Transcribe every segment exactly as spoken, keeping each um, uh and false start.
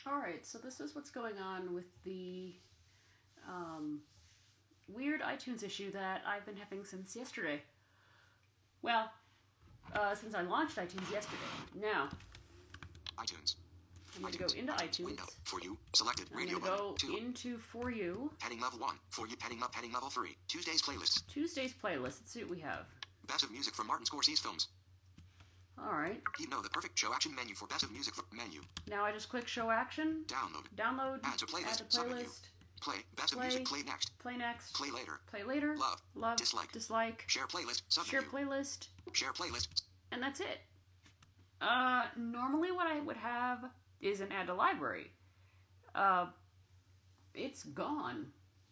Alright, so this is what's going on with the um, weird iTunes issue that I've been having since yesterday. Well, uh, since I launched iTunes yesterday. Now, iTunes. I'm going to go into iTunes. Window. For you. Selected. I'm Radio going to go button. Two. into For You. Heading level one. For you. Heading, up, heading level three. Tuesday's playlists. Tuesday's playlist. Let's see what we have. Best of music from Martin Scorsese films. Alright. You know the perfect show action menu for best of music for menu. Now I just click Show Action. Download. Download. Add to playlist. Add to Submenu. playlist. Play. Best Play. of music. Play next. Play next. Play later. Play later. Love. Love. Dislike. Dislike. Share playlist. Submenu. Share playlist. Share playlist. And that's it. Uh, normally what I would have is an add to library. Uh, it's gone.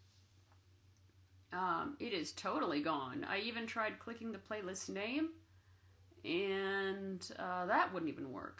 Um, it is totally gone. I even tried clicking the playlist name, and uh, that wouldn't even work.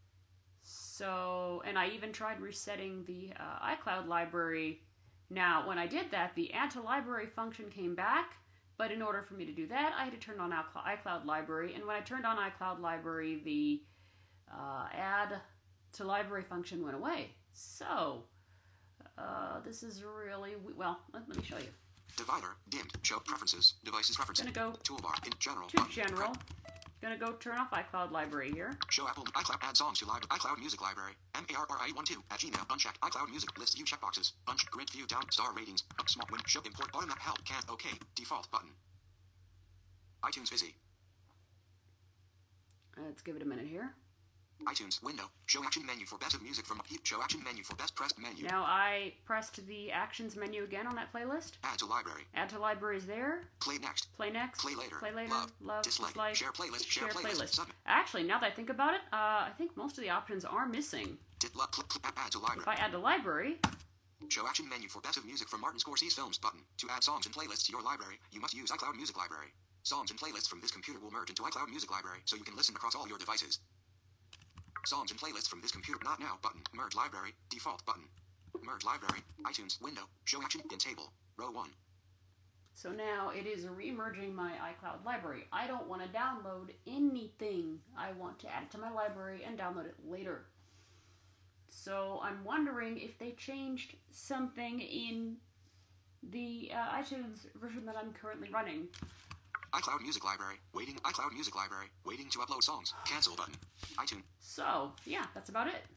So, and I even tried resetting the uh, iCloud library. Now, when I did that, the add to library function came back, but in order for me to do that, I had to turn on iCloud library, and when I turned on iCloud library, the uh, add to library function went away. So, uh, this is really, well, let, let me show you. Divider. Dimmed. Show preferences. Devices preferences. Gonna go Toolbar. In general. to button. general. Prep. Gonna go turn off iCloud library here. Show Apple. iCloud. Add songs to library. iCloud Music Library. M A R R I twelve at Gmail. Unchecked. iCloud Music. List view checkboxes. Bunch. Grid view down. Star ratings. Up small. Win. Show import. Automatic help. Can't. OK. Default button. iTunes busy. Let's give it a minute here. iTunes window. Show action menu for best of music from show action menu for best pressed menu. Now I pressed the actions menu again on that playlist. Add to library. Add to library is there. Play next. Play next. Play later. Play later. Love. Love. Dislike. Dislike. Share playlist. Share, Share playlist. playlist. Submit. Actually, now that I think about it, uh, I think most of the options are missing. Did lo- pl- pl- add to library. If I add to library, Show action menu for best of music from Martin Scorsese films button. To add songs and playlists to your library, you must use iCloud Music Library. Songs and playlists from this computer will merge into iCloud Music Library, so you can listen across all your devices. Songs and playlists from this computer. Not now button. Merge library. Default button. Merge library. iTunes window. Show action in table. Row one. so now it is re-merging my iCloud library. I don't want to download anything. I want to add it to my library and download it later. So I'm wondering if they changed something in the uh, iTunes version that I'm currently running. iCloud Music Library. Waiting. iCloud Music Library. Waiting to upload songs. Cancel button. iTunes. So, yeah, that's about it.